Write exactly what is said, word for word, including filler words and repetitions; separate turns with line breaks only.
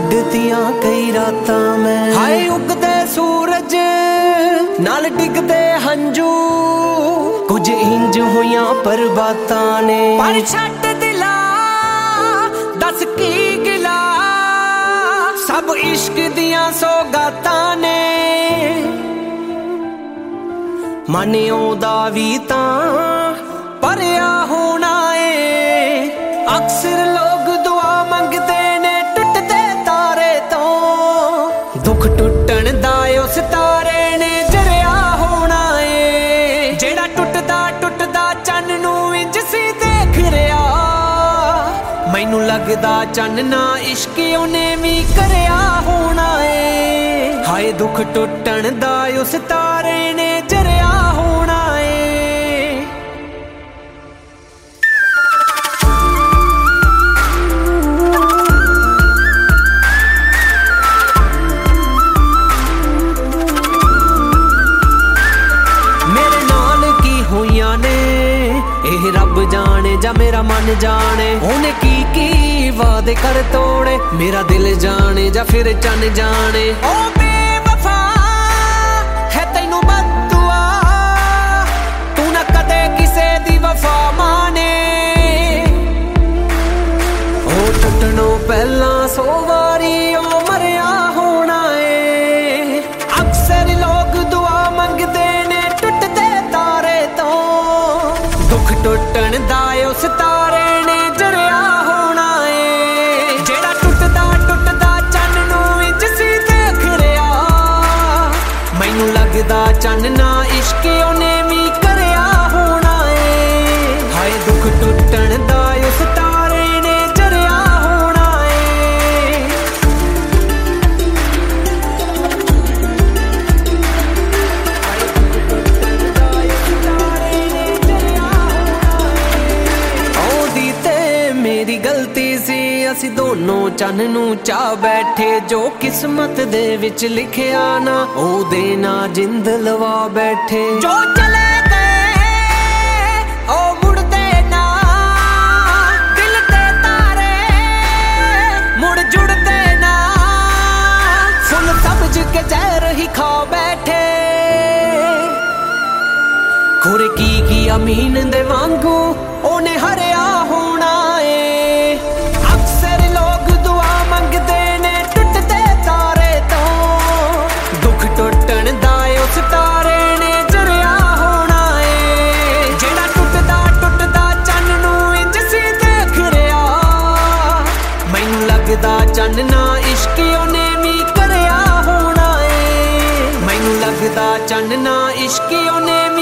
ਕੱਢਤੀਆਂ ਕਈ ਰਾਤਾਂ ਮੈਂ। ਹਾਏ ਉਗਦੇ ਸੂਰਜ ਨਾਲ ਡਿੱਗਦੇ ਹੰਝੂ, ਕੁਝ ਇੰਜ ਹੋਈਆਂ ਪਰਬਾਤਾਂ ਨੇ। ਪਰ ਛੱਡ ਦਿਲਾ ਦੱਸ ਕੀ ਗਿਲਾ, ਸਭ ਇਸ਼ਕ ਦੀਆਂ ਸੌਗਾਤਾਂ ਨੇ। ਮਨ ਆਉਂਦਾ ਵੀ ਤਾਂ ਭਰਿਆ ਹੋਣਾ ਏ, ਅਕਸਰ ਲੋਕ ਦੁਆ ਮੰਗਦੇ ਨੇ ਟੁੱਟਦੇ ਤਾਰੇ ਤੋਂ। ਦੁੱਖ ਟੁੱਟਣ ਦਾ ਉਸ ਤਾਰੇ ਨੇ ਜਰਿਆ ਹੋਣਾ ਏ, ਜਿਹੜਾ ਟੁੱਟਦਾ ਟੁੱਟਦਾ ਚੰਨ ਨੂੰ ਇੰਜ ਸੀ ਦੇਖ ਰਿਹਾ। ਮੈਨੂੰ ਲੱਗਦਾ ਚੰਨ ਨਾ ਇਸ਼ਕ ਉਹਨੇ ਵੀ ਕਰਿਆ ਹੋਣਾ ਏ। ਹਾਏ ਦੁੱਖ ਟੁੱਟਣ ਦਾ ਉਸ ਤਾਰੇ ਨੇ ਜਰਿਆ ਹੋਣਾ ਏ। ਮੇਰੇ ਨਾਲ ਕੀ ਹੋਈਆਂ ਨੇ ਇਹ ਰੱਬ ਜਾਣੇ ਜਾਂ ਮੇਰਾ ਮਨ ਜਾਣੇ। ਉਹਨੇ ਕੀ ਕੀ ਵਾਅਦੇ ਕਰ ਤੋੜੇ, ਮੇਰਾ ਦਿਲ ਜਾਣੇ ਜਾਂ ਫਿਰ ਚੰਨ ਜਾਣੇ। ਉਹ ਬੇਵਫਾ ਹੈ ਤੈਨੂੰ ਬਦਦੁਆ, ਤੂੰ ਨਾ ਕਦੇ ਕਿਸੇ ਦੀ ਵਫਾ ਮਾਣੇ। ਉਹ ਟੁੱਟਣੋਂ ਪਹਿਲਾਂ ਸੌ ਵਾਰੀ ਉਹ ਮਰਿਆ ਹੋਣਾ ਏ। ਅਕਸਰ ਲੋਕ ਦੁਆ ਮੰਗਦੇ ਨੇ ਟੁੱਟਦੇ ਤਾਰੇ ਤੋਂ। ਦੁੱਖ ਟੁੱਟਣ ਦਾ ਉਸ ਤਾਰੇ ਨੇ ਜਰਿਆ ਹੋਣਾ ਏ, ਜਿਹੜਾ ਟੁੱਟਦਾ ਟੁੱਟਦਾ ਚੰਨ ਨੂੰ ਇੰਜ ਸੀ ਦੇਖ ਰਿਹਾ। ਮੈਨੂੰ ਲੱਗਦਾ ਚੰਨ ਨਾ ਇਸ਼ਕ ਉਹਨੇ ਵੀ ਕਰਿਆ ਹੋਣਾ ਏ। ਹਾਏ ਦੁੱਖ ਟੁੱਟਣ ਦਾ ਉਸ ਤਾਰੇ ਨੇ ਜਰਿਆ ਹੋਣਾ ਏ। ਆਉਂਦੀ ਤੇ ਮੇਰੀ ਗਲਤੀ ਸੀ, ਅਸੀਂ ਦੋਨੋਂ ਚੰਨ ਨੂੰ ਚਾਹ ਬੈਠੇ। ਜੋ ਕਿਸਮਤ ਦੇ ਵਿੱਚ ਲਿਖਿਆ ਨਾ ਉਹਦੇ ਨਾਲ ਜਿੰਦ ਲਵਾ ਬੈਠੇ। ਜੋ ਚਲੇ ਗਏ ਉਹ ਮੁੜਦੇ ਨਾ, ਦਿਲ ਤੇ ਤਾਰੇ ਮੁੜ ਜੁੜਦੇ ਨਾ। ਫੁੱਲ ਸਮਝ ਕੇ ਜ਼ਹਿਰ ਹੀ ਖਾ ਬੈਠੇ। ਖੁਰੇ ਕੀ ਕੀ ਅਮੀਨ ਦੇ ਵਾਂਗੂ ਉਹਨੇ ਹਰਿਆ ਹੋਣਾ ਏ। ਅਕਸਰ ਲੋਕ ਦੁਆ ਮੰਗਦੇ ਨੇ ਟੁੱਟਦੇ ਤਾਰੇ ਤੋਂ। ਦੁੱਖ ਟੁੱਟਣ ਦਾ ਉਸ ਤਾਰੇ ਨੇ ਜਰਿਆ ਹੋਣਾ ਏ, ਜਿਹੜਾ ਟੁੱਟਦਾ ਟੁੱਟਦਾ ਚੰਨ ਨੂੰ ਇੰਜ ਸੀ ਦੇਖ ਰਿਹਾ। ਮੈਨੂੰ ਲੱਗਦਾ ਚੰਨ ਨਾ ਇਸ਼ਕ ਉਹਨੇ ਵੀ ਕਰਿਆ ਹੋਣਾ ਏ। ਮੈਨੂੰ ਲੱਗਦਾ ਚੰਨ ਨਾ ਇਸ਼ਕ ਉਹਨੇ